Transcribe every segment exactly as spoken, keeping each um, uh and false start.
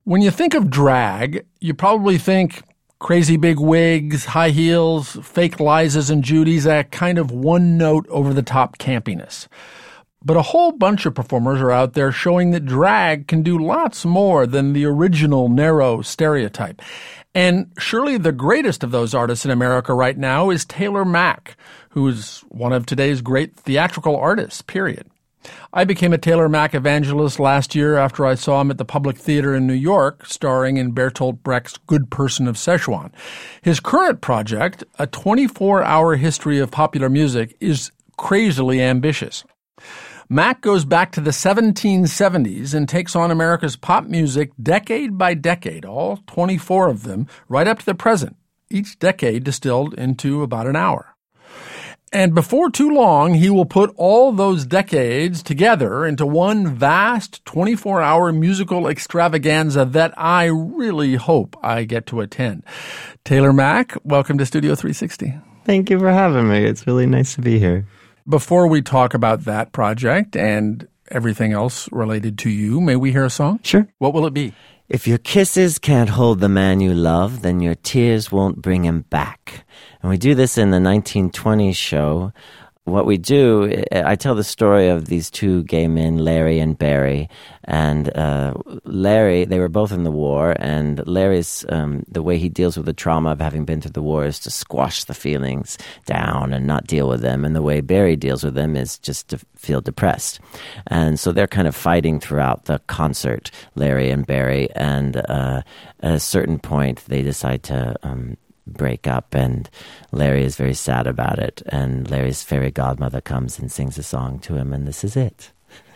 When you think of drag, you probably think crazy big wigs, high heels, fake Lizas and Judys, that kind of one-note over-the-top campiness. But a whole bunch of performers are out there showing that drag can do lots more than the original narrow stereotype. And surely the greatest of those artists in America right now is Taylor Mac, who is one of today's great theatrical artists, period. I became a Taylor Mac evangelist last year after I saw him at the Public Theater in New York, starring in Bertolt Brecht's Good Person of Szechuan. His current project, a twenty-four hour history of popular music, is crazily ambitious. Mac goes back to the seventeen seventies and takes on America's pop music decade by decade, all twenty-four of them, right up to the present, each decade distilled into about an hour. And before too long, he will put all those decades together into one vast twenty-four hour musical extravaganza that I really hope I get to attend. Taylor Mac, welcome to Studio three sixty. Thank you for having me. It's really nice to be here. Before we talk about that project and everything else related to you, may we hear a song? Sure. What will it be? If your kisses can't hold the man you love, then your tears won't bring him back. And we do this in the nineteen twenties show. What we do, I tell the story of these two gay men, Larry and Barry. And uh, Larry, they were both in the war, and Larry's, um, the way he deals with the trauma of having been through the war is to squash the feelings down and not deal with them. And the way Barry deals with them is just to feel depressed. And so they're kind of fighting throughout the concert, Larry and Barry. And uh, at a certain point, they decide to Um, break up, and Larry is very sad about it, and Larry's fairy godmother comes and sings a song to him, and this is it.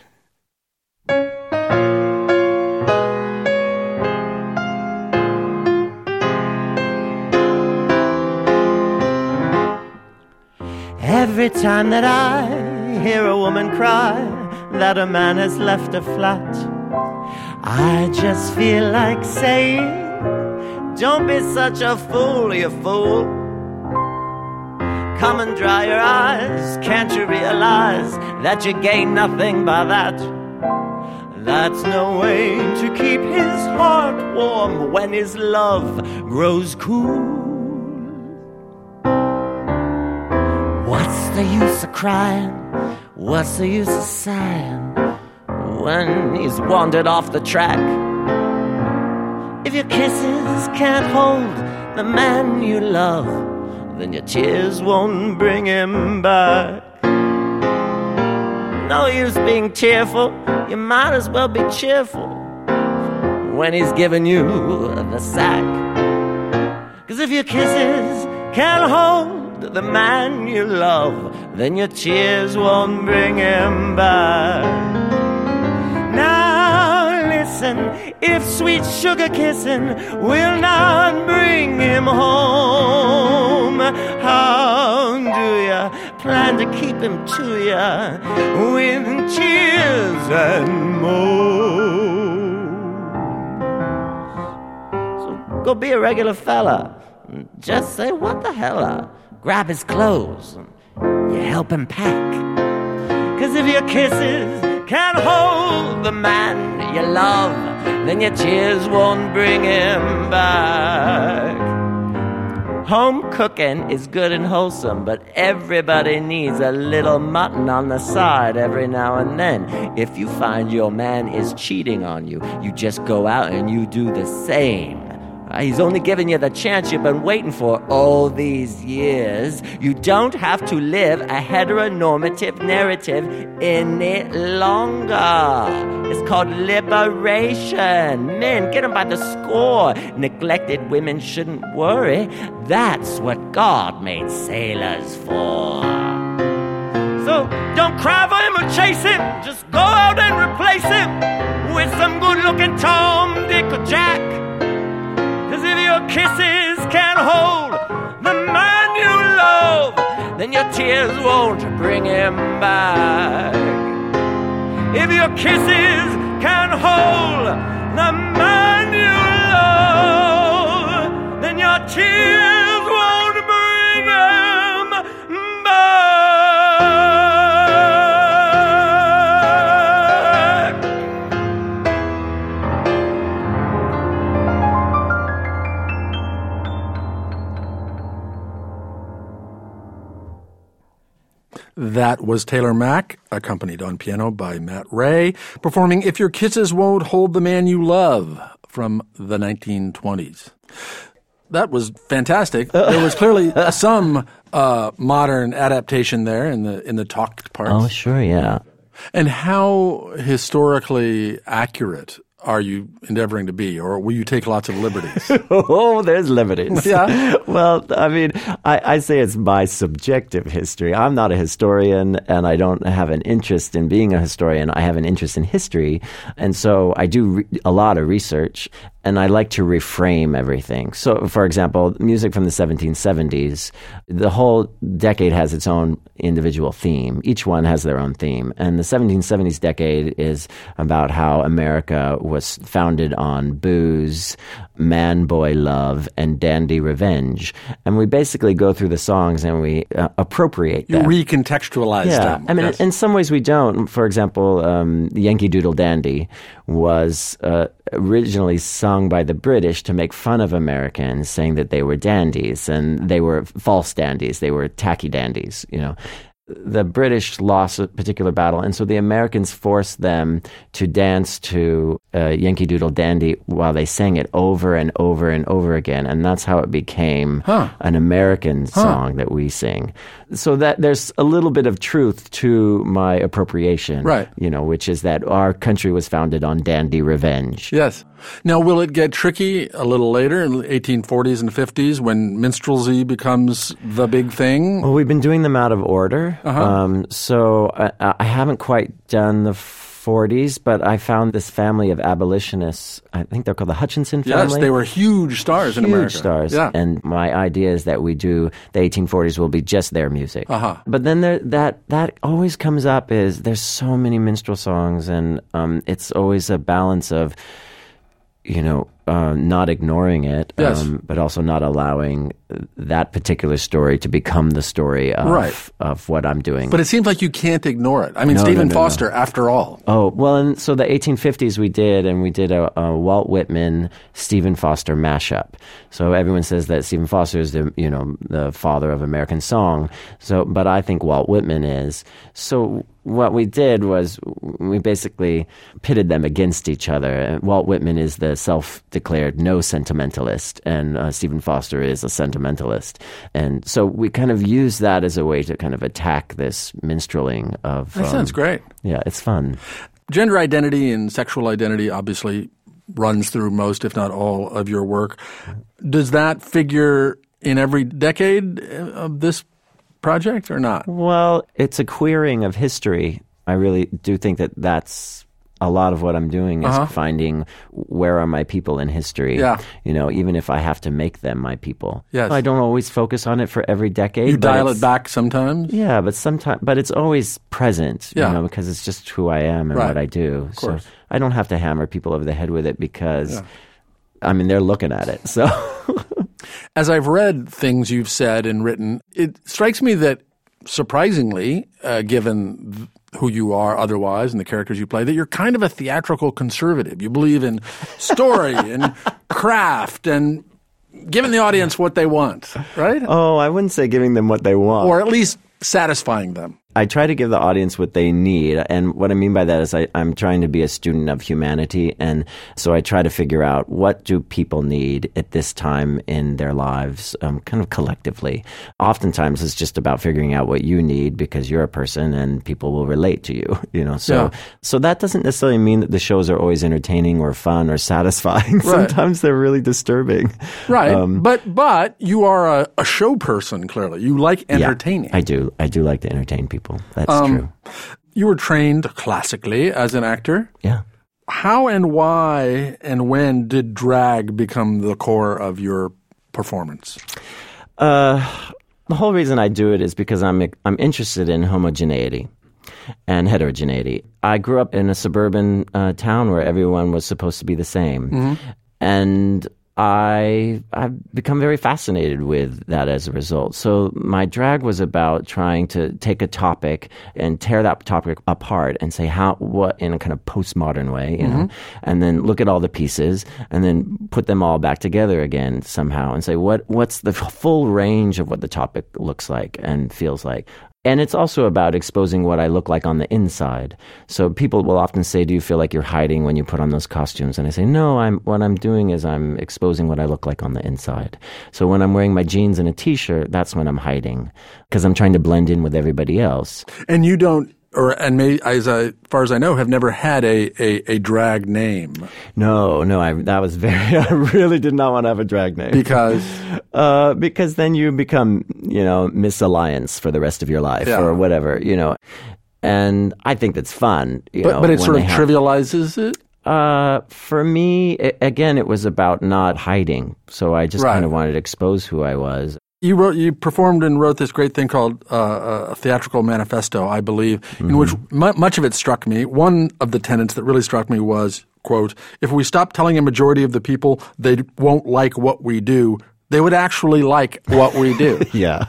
Every time that I hear a woman cry that a man has left her flat, I just feel like saying, don't be such a fool, you fool. Come and dry your eyes. Can't you realize that you gain nothing by that? That's no way to keep his heart warm when his love grows cool. What's the use of crying? What's the use of sighing when he's wandered off the track? If your kisses can't hold the man you love, then your tears won't bring him back. No use being tearful, you might as well be cheerful when he's giving you the sack. 'Cause if your kisses can't hold the man you love, then your tears won't bring him back. Now listen, if sweet sugar kissing will not bring him home, how do you plan to keep him to you with tears and moans? So go be a regular fella, just say what the hella, grab his clothes, you help him pack. 'Cause if your kisses can't hold the man you love, then your tears won't bring him back. Home cooking is good and wholesome, but everybody needs a little mutton on the side every now and then. If you find your man is cheating on you, you just go out and you do the same. He's only giving you the chance you've been waiting for all these years. You don't have to live a heteronormative narrative any longer. It's called liberation. Men, get them by the score. Neglected women shouldn't worry. That's what God made sailors for. So don't cry for him or chase him. Just go out and replace him with some good-looking Tom, Dick, or Jack. 'Cause if your kisses can't hold the man you love, then your tears won't bring him back. If your kisses can't hold the man you love, then your tears won't bring him back. That was Taylor Mac, accompanied on piano by Matt Ray, performing If Your Kisses Won't Hold the Man You Love from the nineteen twenties. That was fantastic. There was clearly some uh, modern adaptation there in the in the talked parts. Oh, sure, yeah. And how historically accurate are you endeavoring to be, or will you take lots of liberties? Oh, there's liberties. Yeah. Well, I mean, I, I say it's my subjective history. I'm not a historian, and I don't have an interest in being a historian. I have an interest in history, and so I do re- a lot of research, and I like to reframe everything. So, for example, music from the seventeen seventies, the whole decade has its own individual theme. Each one has their own theme. And the seventeen seventies decade is about how America was founded on booze, man-boy love, and dandy revenge. And we basically go through the songs and we uh, appropriate You them. recontextualize Yeah, them. I mean, Yes. in some ways we don't. For example, um, Yankee Doodle Dandy was uh, originally sung by the British to make fun of Americans, saying that they were dandies, and they were false dandies. They were tacky dandies, you know. The British lost a particular battle, and so the Americans forced them to dance to uh, Yankee Doodle Dandy while they sang it over and over and over again, and that's how it became Huh. an American song that we sing. So that there's a little bit of truth to my appropriation, Right. you know, which is that our country was founded on dandy revenge. Yes. Now, will it get tricky a little later in the eighteen forties and fifties when minstrelsy becomes the big thing? Well, we've been doing them out of order. Uh-huh. Um, so I, I haven't quite done the forties, but I found this family of abolitionists. I think they're called the Hutchinson family. Yes, they were huge stars in Huge America. stars. Yeah. And my idea is that we do the eighteen forties will be just their music. Uh-huh. But then there, that that always comes up is there's so many minstrel songs, and um, it's always a balance of, you know, uh, not ignoring it, Yes. um, but also not allowing that particular story to become the story of, Right. of what I'm doing. But it seems like you can't ignore it. I mean, No, Stephen no, no, Foster, after all. Oh, well, and so the eighteen fifties we did, and we did a, a Walt Whitman, Stephen Foster mashup. So everyone says that Stephen Foster is the, you know, the father of American song. So, but I think Walt Whitman is. So what we did was we basically pitted them against each other. And Walt Whitman is the self-declared no sentimentalist, and uh, Stephen Foster is a sentimentalist. And so we kind of use that as a way to kind of attack this minstreling of... That um, sounds great. Yeah, it's fun. Gender identity and sexual identity obviously runs through most, if not all, of your work. Does that figure in every decade of this project or not? Well, it's a queering of history. I really do think that that's a lot of what I'm doing is Uh-huh. finding where are my people in history. Yeah. You know, even if I have to make them my people. Yes. I don't always focus on it for every decade. You but dial it's- it back sometimes? Yeah, but sometimes, but it's always present, Yeah. you know, because it's just who I am and Right. what I do. Of course. So I don't have to hammer people over the head with it because, Yeah. I mean, they're looking at it. So As I've read things you've said and written, it strikes me that surprisingly, uh, given th- who you are otherwise and the characters you play, that you're kind of a theatrical conservative. You believe in story and craft and giving the audience what they want, right? oh, I wouldn't say giving them what they want. Or at least satisfying them. I try to give the audience what they need. And what I mean by that is I, I'm trying to be a student of humanity. And so I try to figure out what do people need at this time in their lives, um, kind of collectively. Oftentimes it's just about figuring out what you need because you're a person and people will relate to you, you know. So, Yeah. so that doesn't necessarily mean that the shows are always entertaining or fun or satisfying. Sometimes they're really disturbing. Right. Um, but but you are a, a show person, clearly. You like entertaining. Yeah, I do. I do like to entertain people. That's Um, true. You were trained classically as an actor. Yeah. How and why and when did drag become the core of your performance? Uh, the whole reason I do it is because I'm I'm interested in homogeneity and heterogeneity. I grew up in a suburban uh, town where everyone was supposed to be the same, Mm-hmm. and I I've become very fascinated with that as a result. So my drag was about trying to take a topic and tear that topic apart and say how what in a kind of postmodern way, you know, and then look at all the pieces and then put them all back together again somehow and say what what's the full range of what the topic looks like and feels like. And it's also about exposing what I look like on the inside. So people will often say, do you feel like you're hiding when you put on those costumes? And I say, no, I'm what I'm doing is I'm exposing what I look like on the inside. So when I'm wearing my jeans and a t-shirt, that's when I'm hiding, because I'm trying to blend in with everybody else. And you don't, or and may, as I, far as I know, have never had a, a, a drag name. No, no, I, that was very, I really did not want to have a drag name. Because? Uh, because then you become, you know, Miss Alliance for the rest of your life, yeah. or whatever, you know. And I think that's fun. You but, know, but it sort of have, trivializes it? Uh, for me, it, again, it was about not hiding. So I just right. kind of wanted to expose who I was. You wrote, you performed and wrote this great thing called uh, a theatrical manifesto, I believe, mm-hmm. in which m- much of it struck me. One of the tenets that really struck me was, quote, if we stop telling a majority of the people they won't like what we do, they would actually like what we do. Yeah.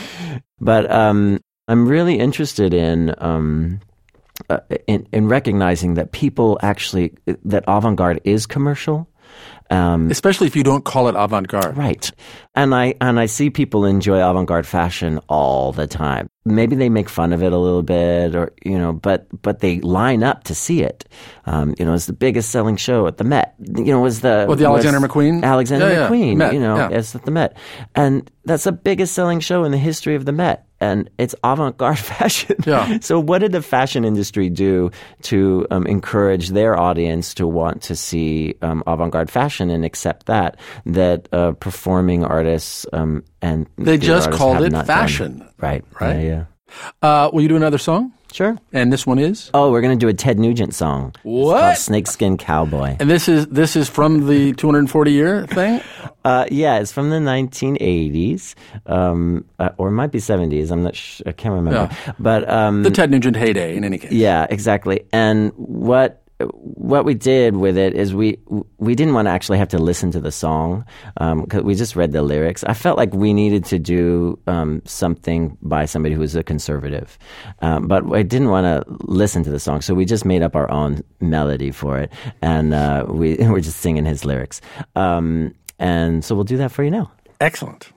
But um, I'm really interested in, um, uh, in in recognizing that people actually, that avant-garde is commercial. Um, Especially if you don't call it avant-garde. Right. And I and I see people enjoy avant-garde fashion all the time. Maybe they make fun of it a little bit, or, you know, but but they line up to see it. Um, you know, it's the biggest selling show at the Met. You know, was the... Well, the Alexander McQueen? Alexander yeah, McQueen, yeah. Met, you know, yeah. it's at the Met. And that's the biggest selling show in the history of the Met. And it's avant-garde fashion. Yeah. So what did the fashion industry do to um, encourage their audience to want to see um, avant-garde fashion and accept that, that uh, performing artists um, and they just artists called have it not fashion. Done. Right. Right. Yeah, yeah. Uh, will you do another song? Sure. And this one is? Oh, we're going to do a Ted Nugent song. What? It's called Snakeskin Cowboy. And this is this is from the two hundred forty year thing? Uh, yeah, it's from the nineteen eighties, um, uh, or it might be seventies. I'm not sure. I can't remember. Yeah. But um, the Ted Nugent heyday, in any case. Yeah, exactly. And what what we did with it is we we didn't want to actually have to listen to the song, because um, we just read the lyrics. I felt like we needed to do um, something by somebody who was a conservative, um, but I didn't want to listen to the song, so we just made up our own melody for it, and uh, we we're just singing his lyrics. Um, and so we'll do that for you now. Excellent.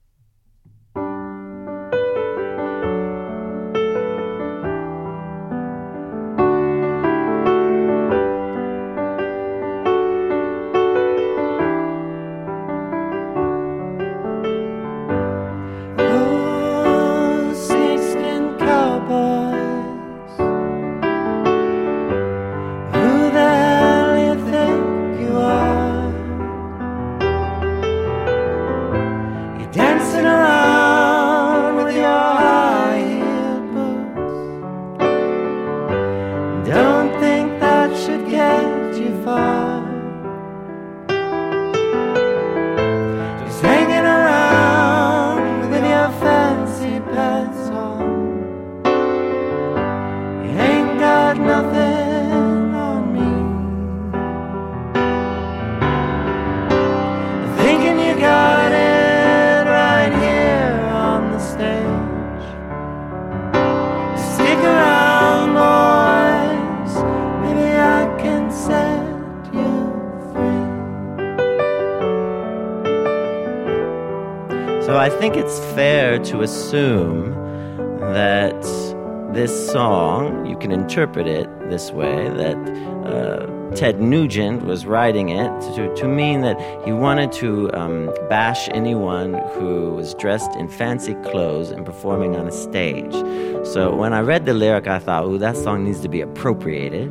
So I think it's fair to assume that this song, you can interpret it this way, that uh, Ted Nugent was writing it to, to mean that he wanted to um, bash anyone who was dressed in fancy clothes and performing on a stage. So when I read the lyric, I thought, ooh, that song needs to be appropriated.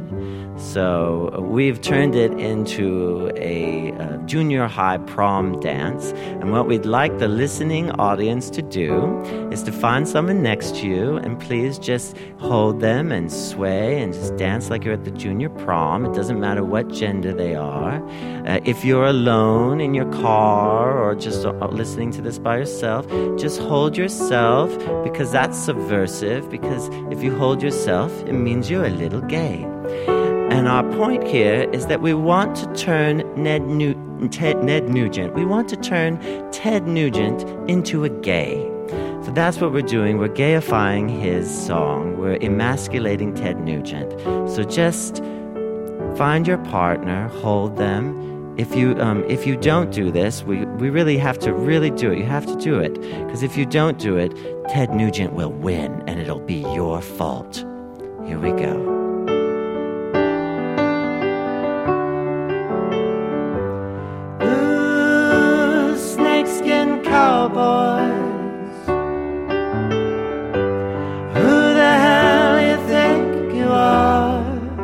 So we've turned it into a uh, junior high prom dance. And what we'd like the listening audience to do is to find someone next to you and please just hold them and sway and just dance like you're at the junior prom. It doesn't matter what gender they are. Uh, if you're alone in your car or just uh, listening to this by yourself, just hold yourself, because that's subversive, because if you hold yourself, it means you're a little gay. And our point here is that we want to turn Ned, New- Ted, Ned Nugent, we want to turn Ted Nugent into a gay. So that's what we're doing. We're gayifying his song. We're emasculating Ted Nugent. So just find your partner, hold them, if you um, if you don't do this, we, we really have to really do it. You have to do it. Because if you don't do it, Ted Nugent will win, and it'll be your fault. Here we go. Ooh, snakeskin cowboys. Who the hell you think you are?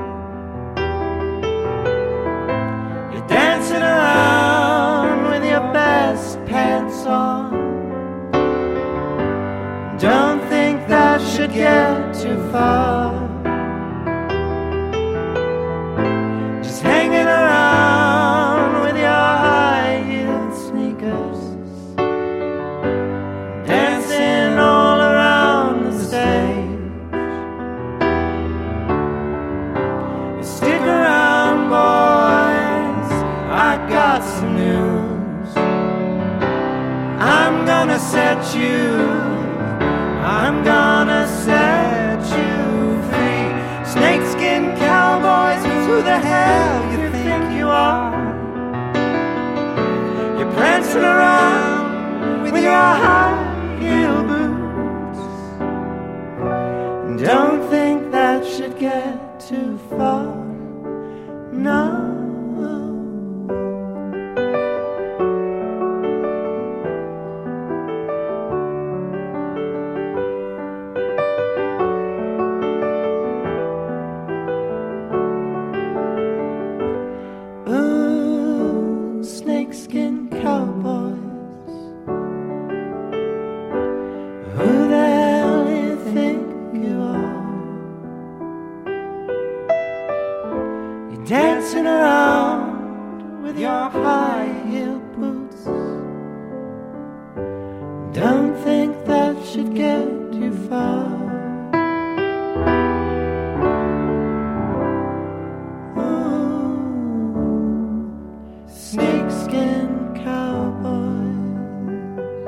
You're dancing around with your best pants on. Don't think that should get too far. Just hanging around with your high-heeled sneakers, dancing all around the stage. You stick around, boys, I got some news. I'm gonna set you I'm gonna set you free. Snakeskin cowboys, who the hell you think you are? You're prancing around with your high-heel boots. Don't think that should get too far. No. Snakeskin cowboys, who the hell you think you are? You're dancing around with your high-heeled boots. Don't think that should get too far. Snakeskin cowboys.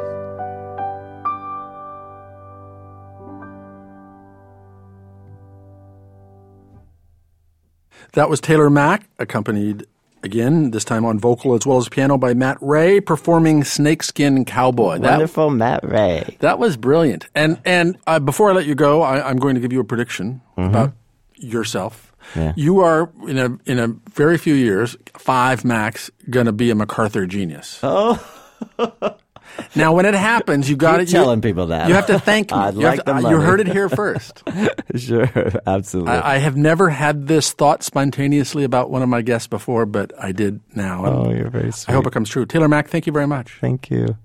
That was Taylor Mac, accompanied again, this time on vocal as well as piano by Matt Ray, performing Snakeskin Cowboy. Wonderful that, Matt Ray. That was brilliant. And and uh, before I let you go, I, I'm going to give you a prediction mm-hmm. about yourself. Yeah. You are, in a in a very few years, five max, going to be a MacArthur genius. Oh. Now, when it happens, you got Keep it. telling people that. You have to thank me. I'd you like to, the money. You heard it here first. Sure, absolutely. I, I have never had this thought spontaneously about one of my guests before, but I did now. Oh, you're very sweet. I hope it comes true. Taylor Mac, thank you very much. Thank you.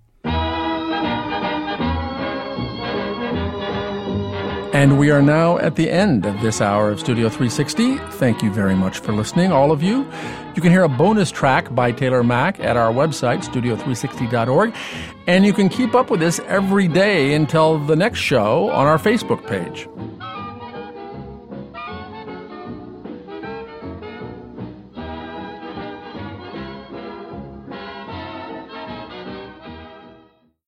And we are now at the end of this hour of Studio three sixty. Thank you very much for listening, all of you. You can hear a bonus track by Taylor Mac at our website, studio three sixty dot org. And you can keep up with us every day until the next show on our Facebook page.